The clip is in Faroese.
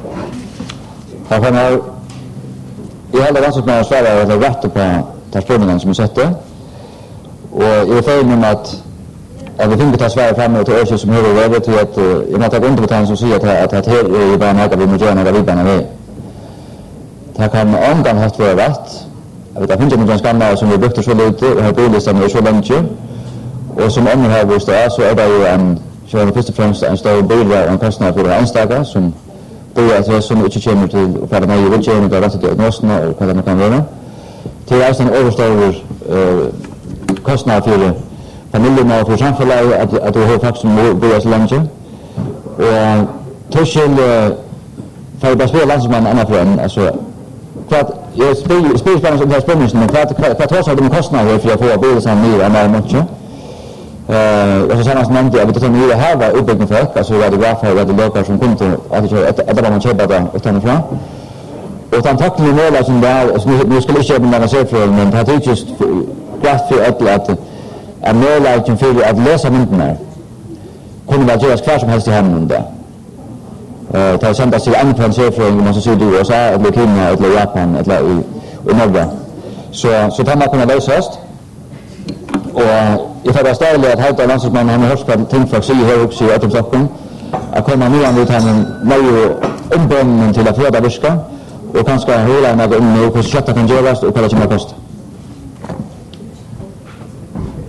Här kan jag i hela landsmannen svarar att det rätt på de frågorna som sätter. Och jag är fejl om att vi finner ta Sverige framme till Örsjö som hör över till att jag måste gå inte på den som säger att här är ju bara något vi måste göra några vibbarna med. Det kan omgång haft vara rätt. Jag vet att det finns en skannar som vi brukar så lite och har bolistan är så länge. Och som ännu har vi stått så är det ju en så först och främst en stor bil och en kostnad för enstaka som börjar att som inte kommer till och för mig vill göra det rätt diagnosen och vad det kan vara. Till är en överstor kostnad för familjen och för samhället att du har faktiskt börjar så länge. Och tuschel för bara spela landsman annan för en alltså för att jag spelar som det här spänningen för att trots att de kostnader för att få bil som ny är mer mycket. Och så senast nämnde jag att det nya här var uppbyggnaden för att så var det bra för att det lokar som kom till att man köper det utan ifrån. Och den takten mål som där som nu skulle köpa några siffror men det är just kraft för att målet för att läsa mynten kunde vara göras kvar som helst i hemmen där. Ta sända sig en från siffror man så ser du USA eller Kina eller Japan eller i Norge. Så kan man kunna lösa det. Och jag tar det stället att hävda landsmannen han har hört vad tänkfolk säger här också i Ötomsaken att komma ner vid han lägger ombånden till att föda viska och kanske hela med om hur köttet kan göras och vad det kommer att kosta.